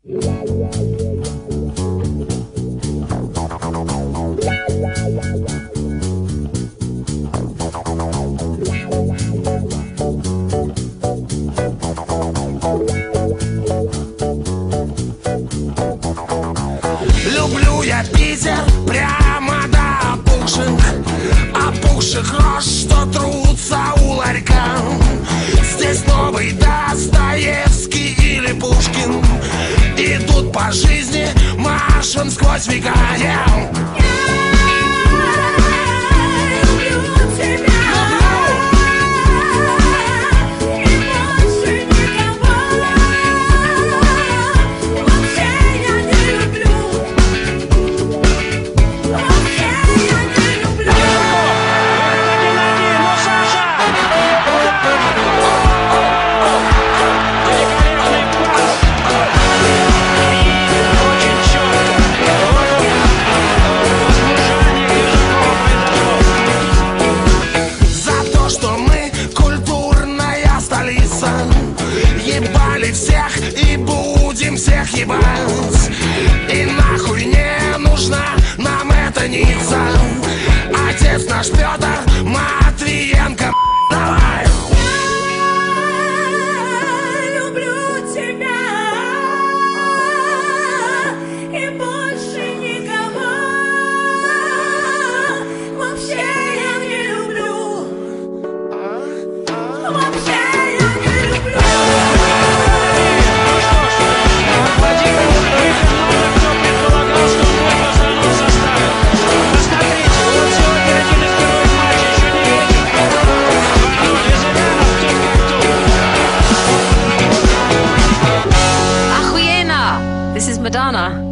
Люблю я Питер прямо до опухших рож, что трутся у ларька. Здесь новый Достоевский или Пушкин идут по жизни маршем сквозь века. Ебали всех и будем всех ебать. И нахуй не нужна нам эта Ницца. Отец наш Петр Матвиенко, давай. Я люблю тебя и больше никого. Вообще я не люблю. Вообще. This is Madonna.